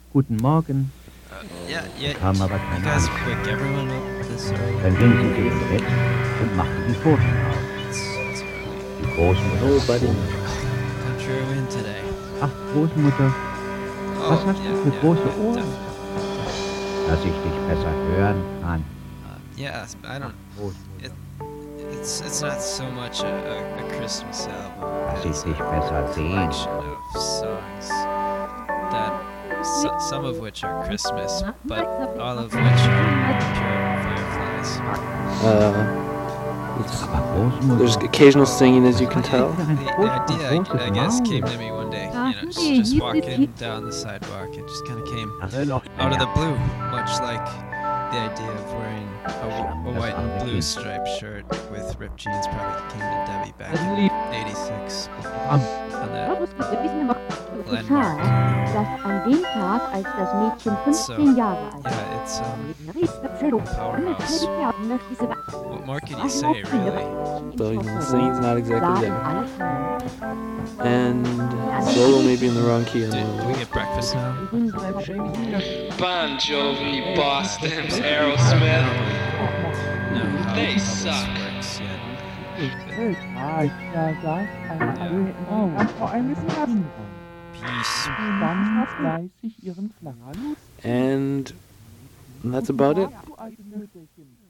Guten Morgen. Yeah. Kam aber You keine guys Antwort. wake everyone up this early. Dann ging sie zu ihrem Bett und machte die Pfoten auf. It's early. Die Großmutter Nobody. Country or wind today. Ach, Großmutter, was hast du für große Ohren? Definitely. Dass ich dich besser hören kann. Yeah, I don't. Großmutter, It's not so much a Christmas album dass ich as dich a besser sehen collection kann. of songs that some of which are Christmas, but all of which are pure fireflies. Aber Großmutter, There's occasional singing, as you can was tell. hat für ein The großes, idea, I großes guess, Maul? came to me one day. Just walking down the sidewalk. It just kind of came out of the blue, much like the idea of wearing a white and blue striped shirt with ripped jeans probably came to Debbie back in '86 on that landmark. dass an dem Tag, als das Mädchen 15 Jahre alt war, Yeah, it's powerhouse. What more can you say, really? So the singing's not exactly waren there. alle Frauen. And solo maybe in the wrong key on Do we the get breakfast now? Bon Jovi, Boston, Aerosmith. No, how They this suck. works yet. Peace. and that's about it.